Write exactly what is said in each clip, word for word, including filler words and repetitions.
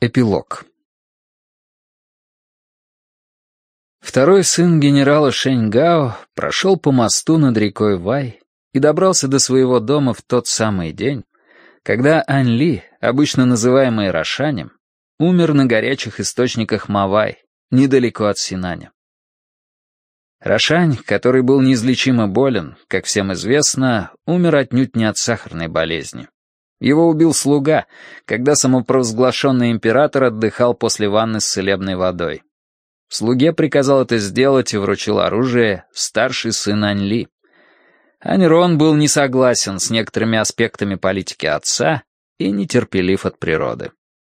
Эпилог. Второй сын генерала Шэньгао прошел по мосту над рекой Вай и добрался до своего дома в тот самый день, когда Ань Ли, обычно называемый Рошанем, умер на горячих источниках Мавай, недалеко от Синаня. Рошань, который был неизлечимо болен, как всем известно, умер отнюдь не от сахарной болезни. Его убил слуга, когда самопровозглашенный император отдыхал после ванны с целебной водой. Слуге приказал это сделать и вручил оружие старший сын Ань Ли. Ань Рон был не согласен с некоторыми аспектами политики отца и нетерпелив от природы.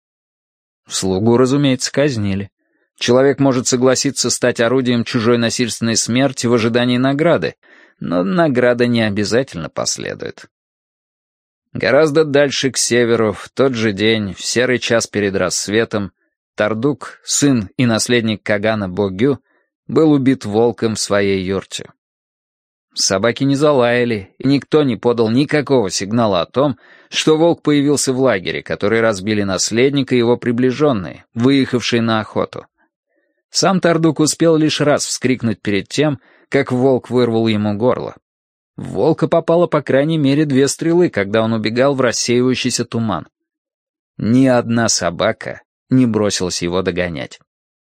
Слугу, разумеется, казнили. Человек может согласиться стать орудием чужой насильственной смерти в ожидании награды, но награда не обязательно последует. Гораздо дальше к северу, в тот же день, в серый час перед рассветом, Тардук, сын и наследник Кагана Богю, был убит волком в своей юрте. Собаки не залаяли, и никто не подал никакого сигнала о том, что волк появился в лагере, который разбили наследник и его приближенные, выехавшие на охоту. Сам Тардук успел лишь раз вскрикнуть перед тем, как волк вырвал ему горло. В волка попало по крайней мере две стрелы, когда он убегал в рассеивающийся туман. Ни одна собака не бросилась его догонять.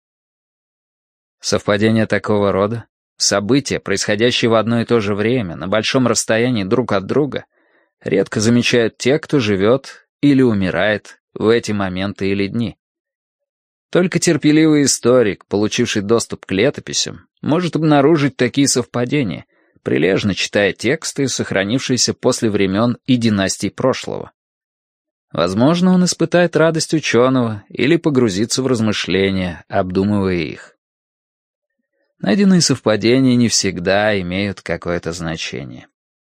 Совпадение такого рода, события, происходящие в одно и то же время, на большом расстоянии друг от друга, редко замечают те, кто живет или умирает в эти моменты или дни. Только терпеливый историк, получивший доступ к летописям, может обнаружить такие совпадения, прилежно читая тексты, сохранившиеся после времен и династий прошлого. Возможно, он испытает радость ученого или погрузится в размышления, обдумывая их. Найденные совпадения не всегда имеют какое-то значение.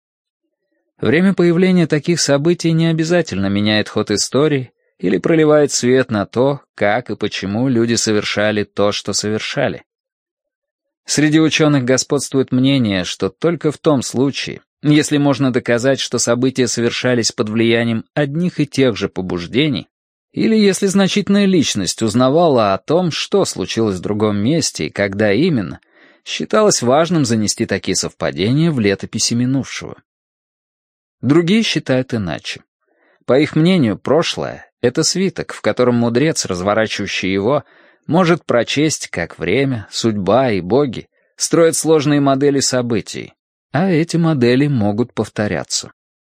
Время появления таких событий не обязательно меняет ход истории или проливает свет на то, как и почему люди совершали то, что совершали. Среди ученых господствует мнение, что только в том случае, если можно доказать, что события совершались под влиянием одних и тех же побуждений, или если значительная личность узнавала о том, что случилось в другом месте и когда именно, считалось важным занести такие совпадения в летописи минувшего. Другие считают иначе. По их мнению, прошлое — это свиток, в котором мудрец, разворачивающий его, может прочесть, как время, судьба и боги строят сложные модели событий, а эти модели могут повторяться.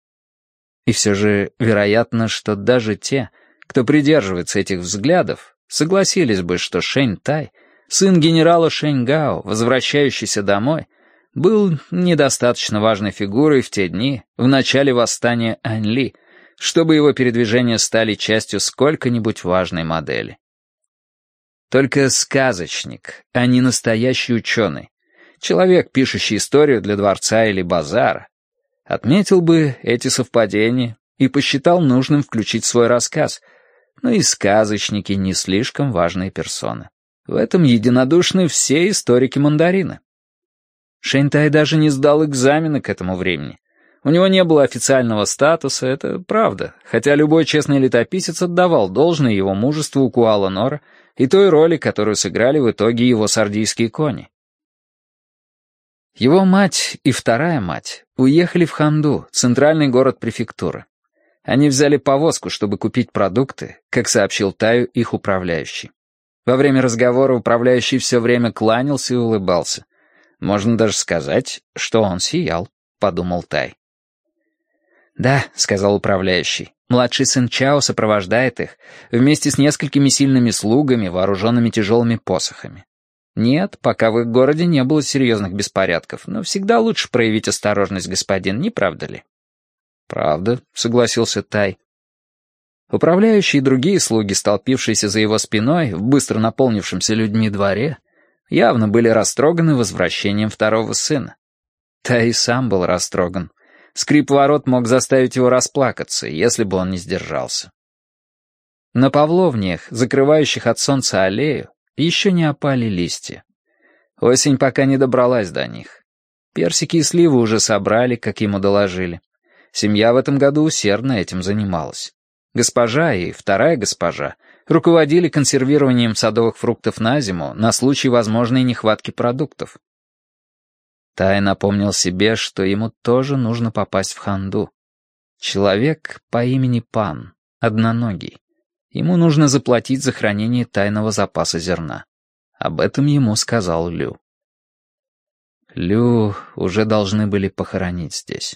И все же вероятно, что даже те, кто придерживается этих взглядов, согласились бы, что Шэнь Тай, сын генерала Шэньгао, возвращающийся домой, был недостаточно важной фигурой в те дни, в начале восстания Ань Ли, чтобы его передвижения стали частью сколько-нибудь важной модели. Только сказочник, а не настоящий ученый, человек, пишущий историю для дворца или базара, отметил бы эти совпадения и посчитал нужным включить в свой рассказ, но и сказочники не слишком важные персоны. В этом единодушны все историки-мандарины. Шэнь Тай даже не сдал экзамены к этому времени. У него не было официального статуса, это правда, хотя любой честный летописец отдавал должное его мужеству у Куала-Нора и той роли, которую сыграли в итоге его сардийские кони. Его мать и вторая мать уехали в Ханду, центральный город префектуры. Они взяли повозку, чтобы купить продукты, как сообщил Таю их управляющий. Во время разговора управляющий все время кланялся и улыбался. Можно даже сказать, что он сиял, подумал Тай. «Да», — сказал управляющий, — «младший сын Чао сопровождает их вместе с несколькими сильными слугами, вооруженными тяжелыми посохами. Нет, пока в их городе не было серьезных беспорядков, но всегда лучше проявить осторожность, господин, не правда ли?» «Правда», — согласился Тай. Управляющий и другие слуги, столпившиеся за его спиной в быстро наполнившемся людьми дворе, явно были растроганы возвращением второго сына. Тай и сам был растроган. Скрип ворот мог заставить его расплакаться, если бы он не сдержался. На павловниях, закрывающих от солнца аллею, еще не опали листья. Осень пока не добралась до них. Персики и сливы уже собрали, как ему доложили. Семья в этом году усердно этим занималась. Госпожа и вторая госпожа руководили консервированием садовых фруктов на зиму на случай возможной нехватки продуктов. Тай напомнил себе, что ему тоже нужно попасть в Ханду. Человек по имени Пан, одноногий. Ему нужно заплатить за хранение тайного запаса зерна. Об этом ему сказал Лю. Лю уже должны были похоронить здесь.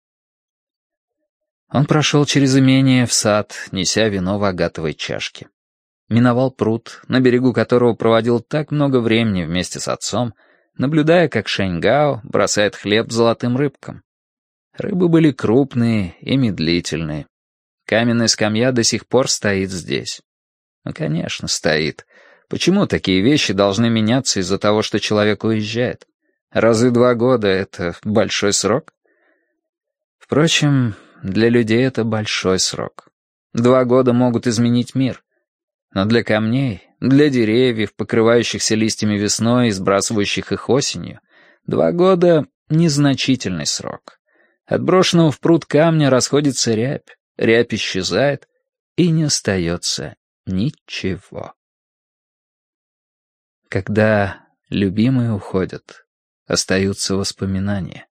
Он прошел через имение в сад, неся вино в агатовой чашке. Миновал пруд, на берегу которого проводил так много времени вместе с отцом, наблюдая, как Шэньгао бросает хлеб золотым рыбкам. Рыбы были крупные и медлительные. Каменная скамья до сих пор стоит здесь. Ну, конечно, стоит. Почему такие вещи должны меняться из-за того, что человек уезжает? Разве два года — это большой срок? Впрочем, для людей это большой срок. Два года могут изменить мир. Но для камней, для деревьев, покрывающихся листьями весной и сбрасывающих их осенью, два года — незначительный срок. От брошенного в пруд камня расходится рябь, рябь исчезает, и не остается ничего. Когда любимые уходят, остаются воспоминания.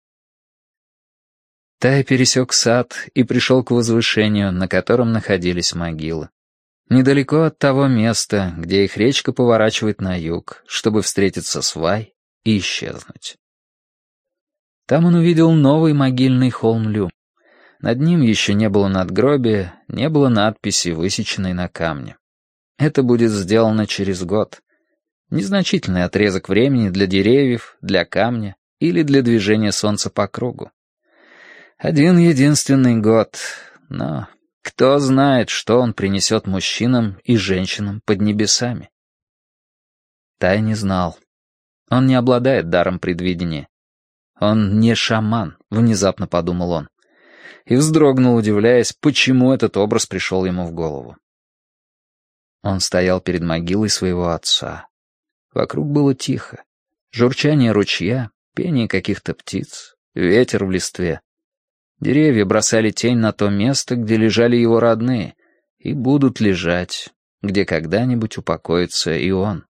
Тай пересек сад и пришел к возвышению, на котором находились могилы. Недалеко от того места, где их речка поворачивает на юг, чтобы встретиться с Вай и исчезнуть. Там он увидел новый могильный холм Лю. Над ним еще не было надгробия, не было надписи, высеченной на камне. Это будет сделано через год. Незначительный отрезок времени для деревьев, для камня или для движения солнца по кругу. Один единственный год, но кто знает, что он принесет мужчинам и женщинам под небесами. Тай не знал. Он не обладает даром предвидения. Он не шаман, внезапно подумал он. И вздрогнул, удивляясь, почему этот образ пришел ему в голову. Он стоял перед могилой своего отца. Вокруг было тихо. Журчание ручья, пение каких-то птиц, ветер в листве. Деревья бросали тень на то место, где лежали его родные, и будут лежать, где когда-нибудь упокоится и он.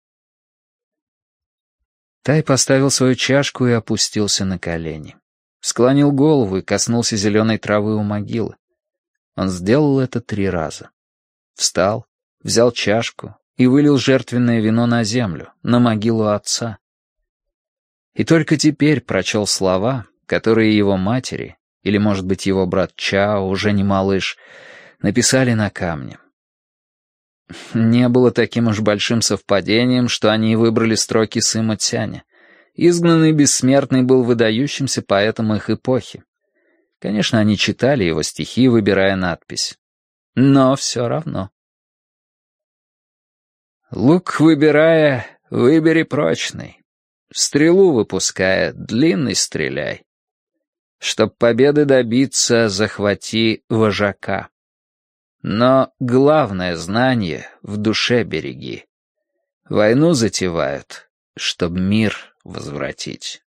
Тай поставил свою чашку и опустился на колени. Склонил голову и коснулся зеленой травы у могилы. Он сделал это три раза. Встал, взял чашку и вылил жертвенное вино на землю, на могилу отца. И только теперь прочел слова, которые его матери, или, может быть, его брат Чао, уже не малыш, написали на камне. Не было таким уж большим совпадением, что они выбрали строки Сыма Цяня. Изгнанный бессмертный был выдающимся поэтом их эпохи. Конечно, они читали его стихи, выбирая надпись. Но все равно. Лук выбирая, выбери прочный. Стрелу выпуская, длинный стреляй. Чтоб победы добиться, захвати вожака. Но главное знание в душе береги. Войну затевают, чтоб мир возвратить.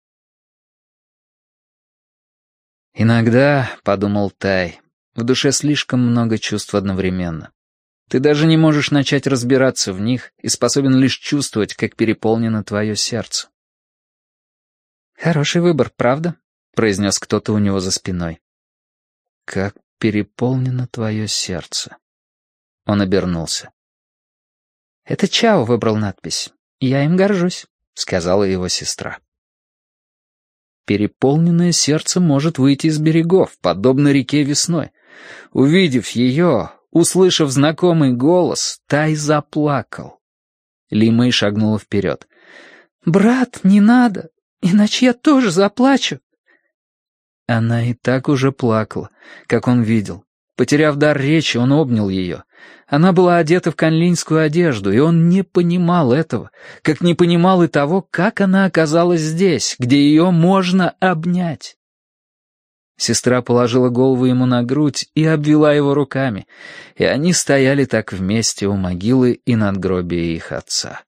Иногда, — подумал Тай, — в душе слишком много чувств одновременно. Ты даже не можешь начать разбираться в них и способен лишь чувствовать, как переполнено твое сердце. «Хороший выбор, правда?» — произнес кто-то у него за спиной. «Как переполнено твое сердце». Он обернулся. «Это Чао выбрал надпись. Я им горжусь», — сказала его сестра. Переполненное сердце может выйти из берегов, подобно реке весной. Увидев ее, услышав знакомый голос, Тай заплакал. Ли Мэй шагнула вперед. «Брат, не надо, иначе я тоже заплачу». Она и так уже плакала, как он видел. Потеряв дар речи, он обнял ее. Она была одета в канлинскую одежду, и он не понимал этого, как не понимал и того, как она оказалась здесь, где ее можно обнять. Сестра положила голову ему на грудь и обвела его руками, и они стояли так вместе у могилы и надгробия их отца.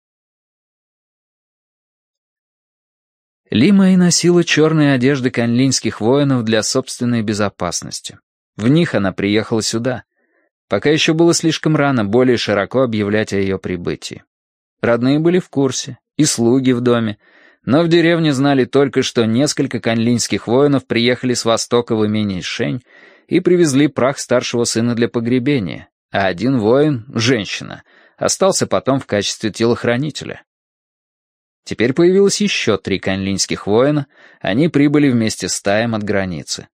Ли Мэй носила черные одежды канлинских воинов для собственной безопасности. В них она приехала сюда. Пока еще было слишком рано более широко объявлять о ее прибытии. Родные были в курсе, и слуги в доме, но в деревне знали только, что несколько канлинских воинов приехали с востока в имение Шень и привезли прах старшего сына для погребения, а один воин, женщина, остался потом в качестве телохранителя. Теперь появилось еще три канлинских воина, они прибыли вместе с Таем от границы.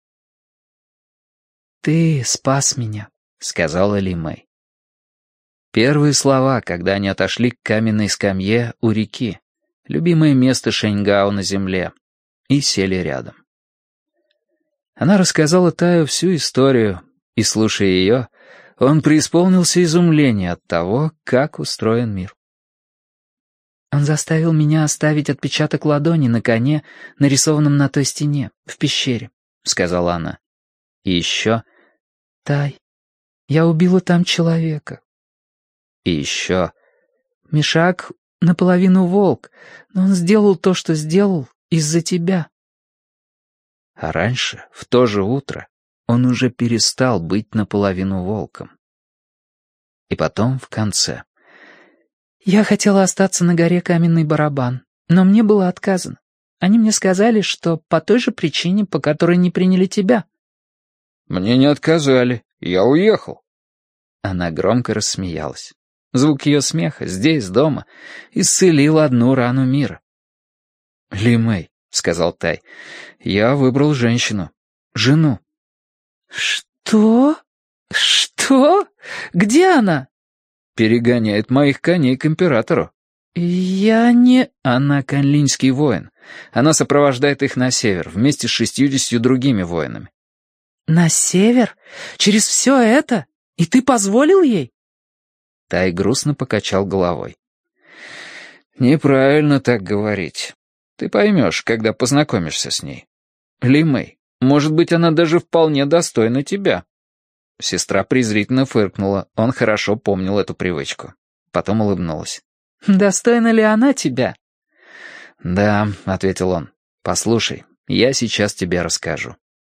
«Ты спас меня», — сказала Ли Мэй. Первые слова, когда они отошли к каменной скамье у реки, любимое место Шэньгао на земле, и сели рядом. Она рассказала Таю всю историю, и, слушая ее, он преисполнился изумления от того, как устроен мир. «Он заставил меня оставить отпечаток ладони на коне, нарисованном на той стене, в пещере», — сказала она. «И еще...» «Тай, я убила там человека». «И еще...» «Мишак наполовину волк, но он сделал то, что сделал, из-за тебя». А раньше, в то же утро, он уже перестал быть наполовину волком. И потом в конце. «Я хотела остаться на горе Каменный Барабан, но мне было отказано. Они мне сказали, что по той же причине, по которой не приняли тебя». «Мне не отказали. Я уехал». Она громко рассмеялась. Звук ее смеха здесь, дома, исцелил одну рану мира. «Ли Мэй», — сказал Тай, — «я выбрал женщину, жену». «Что? Что? Где она?» «Перегоняет моих коней к императору». «Я не...» «Она канлинский воин. Она сопровождает их на север, вместе с шестьюдесятью другими воинами». «На север? Через все это? И ты позволил ей?» Тай грустно покачал головой. «Неправильно так говорить. Ты поймешь, когда познакомишься с ней. Ли Мэй, может быть, она даже вполне достойна тебя». Сестра презрительно фыркнула, он хорошо помнил эту привычку. Потом улыбнулась. «Достойна ли она тебя?» «Да», — ответил он. «Послушай, я сейчас тебе расскажу».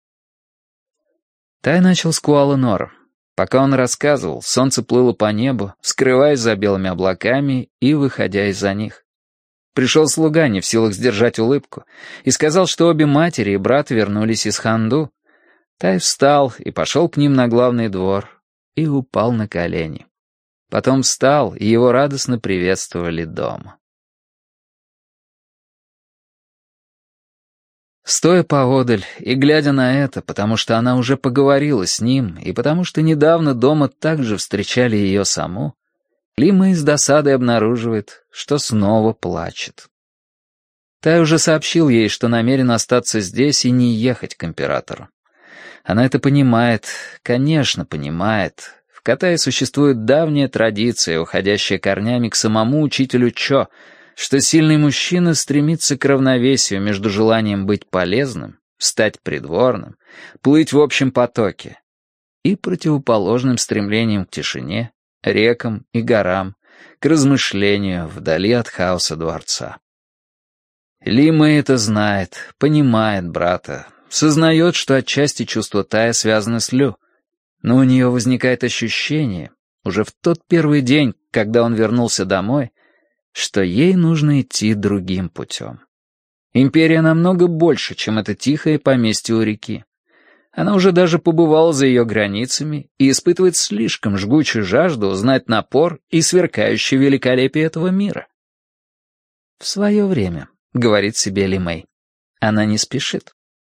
Тай начал с Куала-Нора. Пока он рассказывал, солнце плыло по небу, скрываясь за белыми облаками и выходя из-за них. Пришел слуга, не в силах сдержать улыбку, и сказал, что обе матери и брат вернулись из Ханду. Тай встал и пошел к ним на главный двор и упал на колени. Потом встал, и его радостно приветствовали дома. Стоя поодаль и глядя на это, потому что она уже поговорила с ним, и потому что недавно дома также встречали ее саму, Ли Мэй с досадой обнаруживает, что снова плачет. Тай уже сообщил ей, что намерен остаться здесь и не ехать к императору. Она это понимает, конечно, понимает. В Катае существует давняя традиция, уходящая корнями к самому учителю Чо, что сильный мужчина стремится к равновесию между желанием быть полезным, стать придворным, плыть в общем потоке, и противоположным стремлением к тишине, рекам и горам, к размышлению вдали от хаоса дворца. Ли Мэй это знает, понимает брата, сознает, что отчасти чувства Тая связаны с Лю, но у нее возникает ощущение, уже в тот первый день, когда он вернулся домой, что ей нужно идти другим путем. Империя намного больше, чем это тихое поместье у реки. Она уже даже побывала за ее границами и испытывает слишком жгучую жажду узнать напор и сверкающее великолепие этого мира. «В свое время», — говорит себе Ли Мэй, — она не спешит.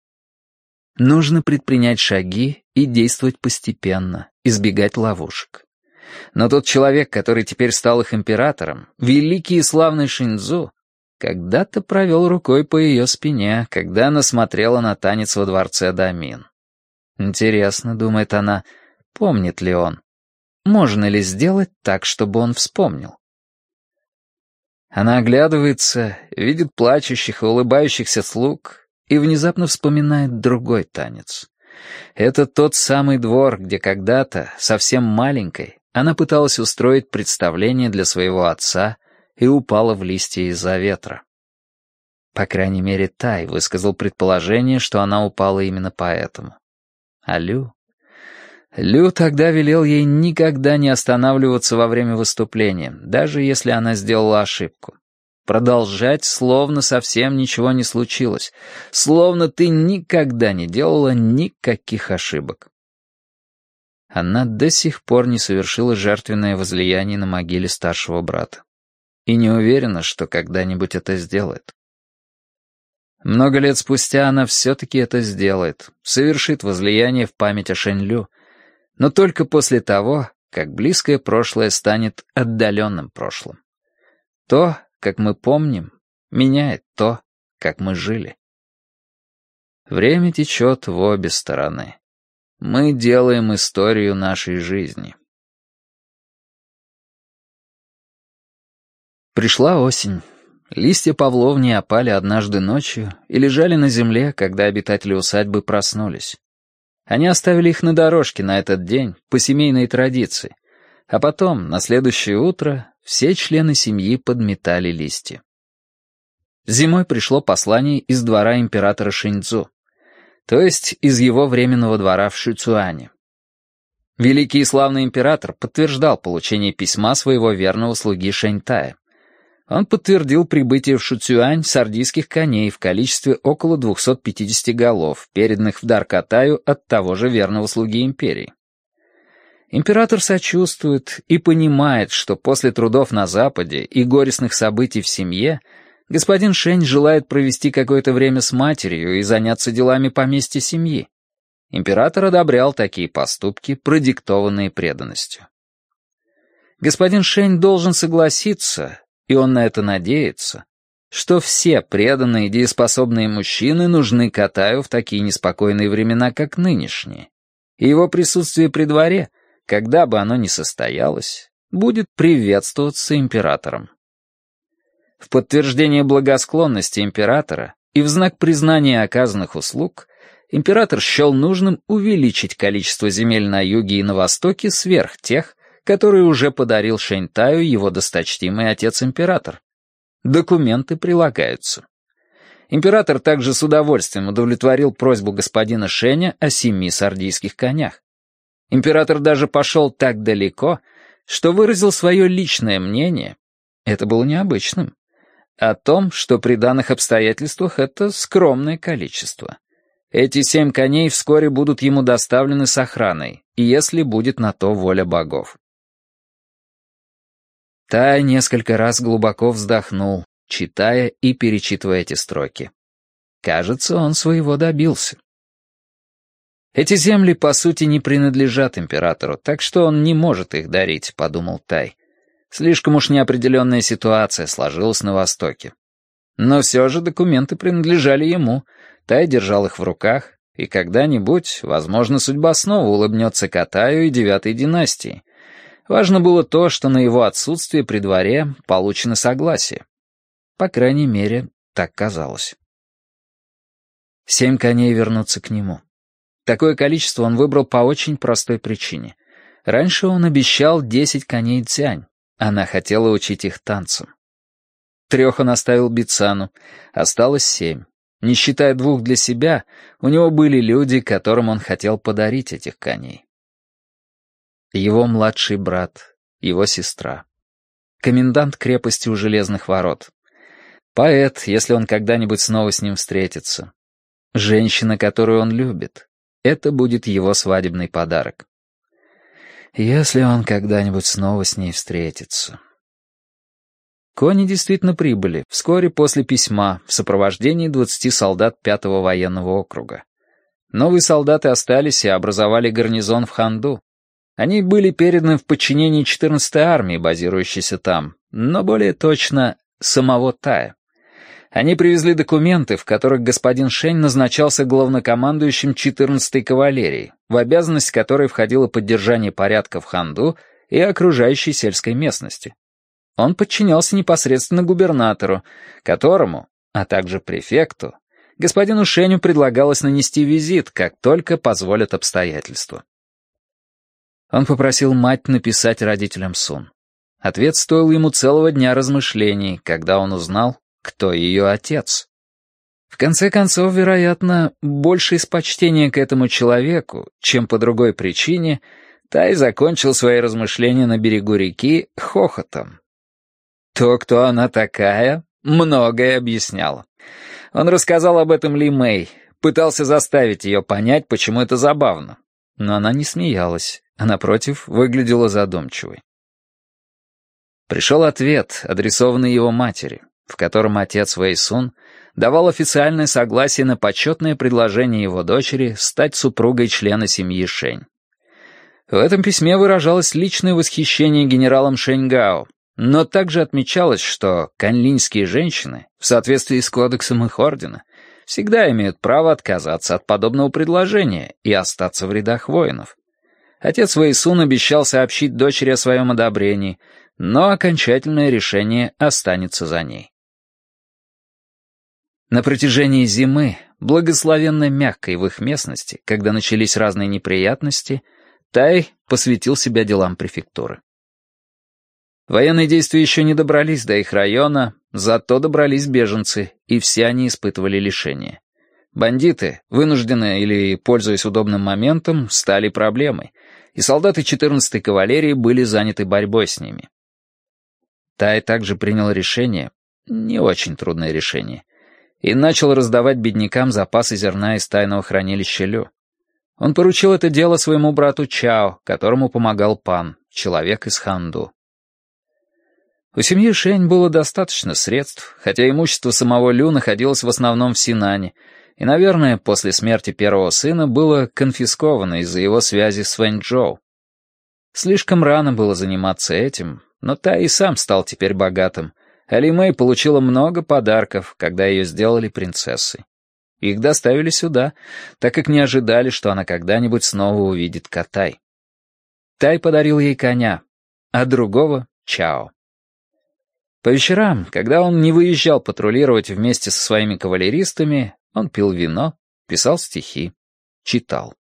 Нужно предпринять шаги и действовать постепенно, избегать ловушек. Но тот человек, который теперь стал их императором, великий и славный Шиньцзу, когда-то провел рукой по ее спине, когда она смотрела на танец во дворце Дамин. Интересно, думает она, помнит ли он? Можно ли сделать так, чтобы он вспомнил? Она оглядывается, видит плачущих и улыбающихся слуг и внезапно вспоминает другой танец. Это тот самый двор, где когда-то, совсем маленькой, она пыталась устроить представление для своего отца и упала в листья из-за ветра. По крайней мере, Тай высказал предположение, что она упала именно поэтому. А Лю... Лю тогда велел ей никогда не останавливаться во время выступления, даже если она сделала ошибку. Продолжать, словно совсем ничего не случилось, словно ты никогда не делала никаких ошибок. Она до сих пор не совершила жертвенное возлияние на могиле старшего брата. И не уверена, что когда-нибудь это сделает. Много лет спустя она все-таки это сделает, совершит возлияние в память о Шэнь-Лю, но только после того, как близкое прошлое станет отдаленным прошлым. То, как мы помним, меняет то, как мы жили. Время течет в обе стороны. Мы делаем историю нашей жизни. Пришла осень. Листья павловнии опали однажды ночью и лежали на земле, когда обитатели усадьбы проснулись. Они оставили их на дорожке на этот день, по семейной традиции, а потом, на следующее утро, все члены семьи подметали листья. Зимой пришло послание из двора императора Шэньцзу, то есть из его временного двора в Шуцюане. Великий и славный император подтверждал получение письма своего верного слуги Шэньтая. Он подтвердил прибытие в Шуцюань сардийских коней в количестве около двухсот пятидесяти голов, переданных в дар Катаю от того же верного слуги империи. Император сочувствует и понимает, что после трудов на Западе и горестных событий в семье господин Шэнь желает провести какое-то время с матерью и заняться делами поместья семьи. Император одобрял такие поступки, продиктованные преданностью. Господин Шэнь должен согласиться, и он на это надеется, что все преданные и дееспособные мужчины нужны Катаю в такие неспокойные времена, как нынешние, и его присутствие при дворе, когда бы оно ни состоялось, будет приветствоваться императором. В подтверждение благосклонности императора и в знак признания оказанных услуг император счел нужным увеличить количество земель на юге и на востоке сверх тех, которые уже подарил Шэньтаю его досточтимый отец-император. Документы прилагаются. Император также с удовольствием удовлетворил просьбу господина Шэня о семи сардийских конях. Император даже пошел так далеко, что выразил свое личное мнение, это было необычным, о том, что при данных обстоятельствах это скромное количество. Эти семь коней вскоре будут ему доставлены с охраной, если будет на то воля богов. Тай несколько раз глубоко вздохнул, читая и перечитывая эти строки. Кажется, он своего добился. Эти земли, по сути, не принадлежат императору, так что он не может их дарить, подумал Тай. Слишком уж неопределенная ситуация сложилась на Востоке. Но все же документы принадлежали ему, Тай держал их в руках, и когда-нибудь, возможно, судьба снова улыбнется Катаю и девятой династии. Важно было то, что на его отсутствие при дворе получено согласие. По крайней мере, так казалось. Семь коней вернутся к нему. Такое количество он выбрал по очень простой причине. Раньше он обещал десять коней Цянь. Она хотела учить их танцам. Трех он оставил Бицану, осталось семь. Не считая двух для себя, у него были люди, которым он хотел подарить этих коней. Его младший брат, его сестра. Комендант крепости у Железных ворот. Поэт, если он когда-нибудь снова с ним встретится. Женщина, которую он любит. Это будет его свадебный подарок. Если он когда-нибудь снова с ней встретится. Кони действительно прибыли, вскоре после письма, в сопровождении двадцати солдат пятого военного округа. Новые солдаты остались и образовали гарнизон в Ханду. Они были переданы в подчинение четырнадцатой армии, базирующейся там, но более точно, самого Тая. Они привезли документы, в которых господин Шэнь назначался главнокомандующим четырнадцатой кавалерии, в обязанность которой входило поддержание порядка в Ханду и окружающей сельской местности. Он подчинялся непосредственно губернатору, которому, а также префекту, господину Шэню предлагалось нанести визит, как только позволят обстоятельства. Он попросил мать написать родителям Сун. Ответ стоил ему целого дня размышлений, когда он узнал, кто ее отец. В конце концов, вероятно, больше из почтения к этому человеку, чем по другой причине, Тай закончил свои размышления на берегу реки хохотом. То, кто она такая, многое объясняло. Он рассказал об этом Ли Мэй, пытался заставить ее понять, почему это забавно. Но она не смеялась, а, напротив, выглядела задумчивой. Пришел ответ, адресованный его матери, в котором отец Вэй Сун давал официальное согласие на почетное предложение его дочери стать супругой члена семьи Шэнь. В этом письме выражалось личное восхищение генералом Шэньгао, но также отмечалось, что канлинские женщины, в соответствии с кодексом их ордена, всегда имеют право отказаться от подобного предложения и остаться в рядах воинов. Отец Вэй Сун обещал сообщить дочери о своем одобрении, но окончательное решение останется за ней. На протяжении зимы, благословенно мягкой в их местности, когда начались разные неприятности, Тай посвятил себя делам префектуры. Военные действия еще не добрались до их района, зато добрались беженцы, и все они испытывали лишения. Бандиты, вынужденные или пользуясь удобным моментом, стали проблемой, и солдаты четырнадцатой кавалерии были заняты борьбой с ними. Тай также принял решение, не очень трудное решение, и начал раздавать беднякам запасы зерна из тайного хранилища Лю. Он поручил это дело своему брату Чао, которому помогал Пан, человек из Ханду. У семьи Шэнь было достаточно средств, хотя имущество самого Лю находилось в основном в Синане, и, наверное, после смерти первого сына было конфисковано из-за его связи с Вэньчжоу. Слишком рано было заниматься этим, но Тай и сам стал теперь богатым, а Ли Мэй получила много подарков, когда ее сделали принцессой. Их доставили сюда, так как не ожидали, что она когда-нибудь снова увидит Катай. Тай подарил ей коня, а другого — Чао. По вечерам, когда он не выезжал патрулировать вместе со своими кавалеристами, он пил вино, писал стихи, читал.